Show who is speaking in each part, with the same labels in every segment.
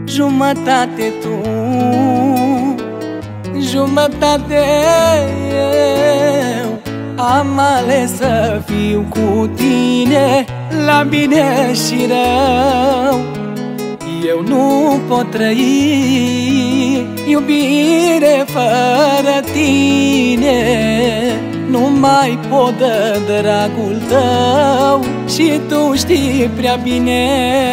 Speaker 1: Jumătate tu, jumătate eu. Am ales să fiu cu tine, la bine și rău. Eu nu pot trăi iubire fără tine. Nu mai pot da dragul tău și tu știi prea bine.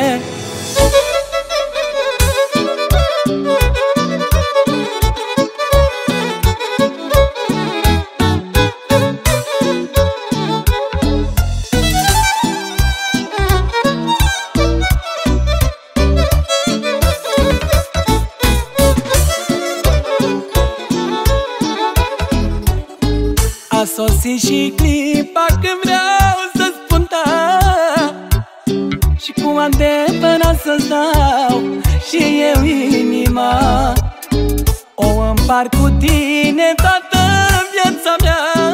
Speaker 1: A sosit și clipa când vreau să spun da, și cu adevărat să-ți dau și eu inima. O împart cu tine toată viața mea.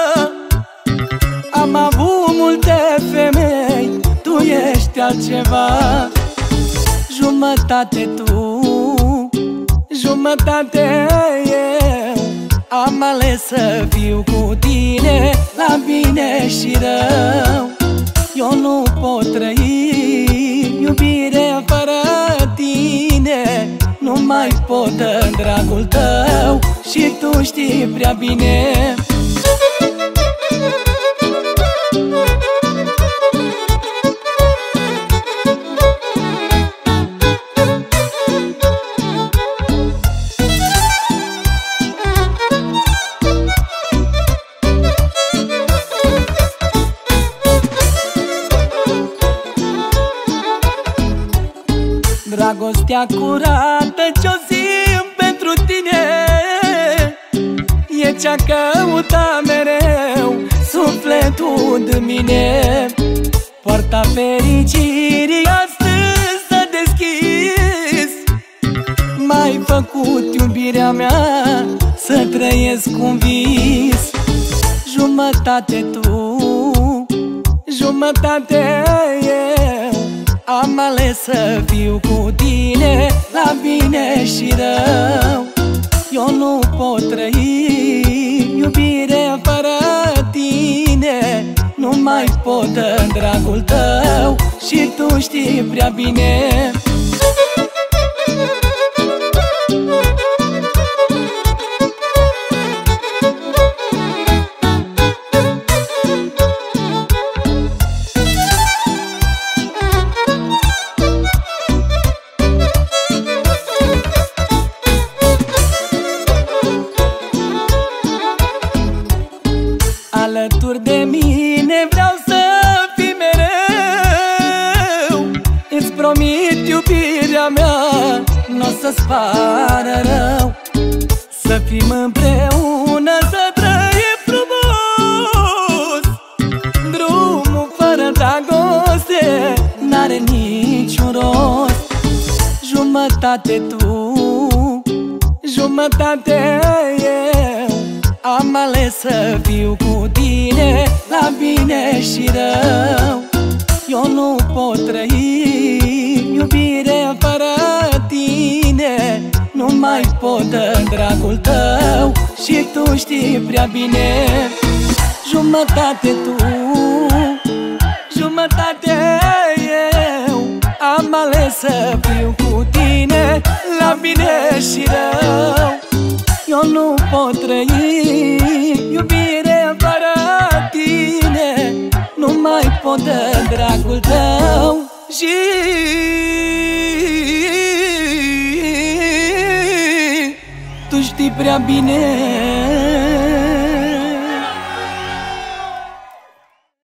Speaker 1: Am avut multe femei, tu ești altceva. Jumătate tu, jumătate eu. Am ales să fiu cu tine, la bine și rău. Eu nu pot trăi iubire fără tine. Nu mai pot da dragul tău și tu știi prea bine. Dragostea curată ce-o simt pentru tine e ce-a căutat mereu sufletul de mine. Poarta fericirii astăzi s-a deschis. M-ai făcut iubirea mea să trăiesc un vis. Jumătate tu, jumătate eu. Am ales să fiu cu tine, la bine și rău. Eu nu pot trăi iubire fără tine. Nu mai pot da dragul tău și tu știi prea bine. Alături de mine vreau să fii mereu. Îți promit iubirea mea n-o să-ți pară rău. Să fim împreună, să trăim frumos. Drumul fără dragoste n-are niciun rost. Jumătate tu, jumătate eu. Am ales să fiu cu tine, la bine și rău. Eu nu pot trăi iubire fără tine. Nu mai pot da dragul tău și tu știi prea bine. Jumătate tu, jumătate eu. Am ales să fiu cu tine, la bine și rău. Eu nu pot trăi iubire fără tine. Nu mai pot da dragul tău și tu știi prea bine.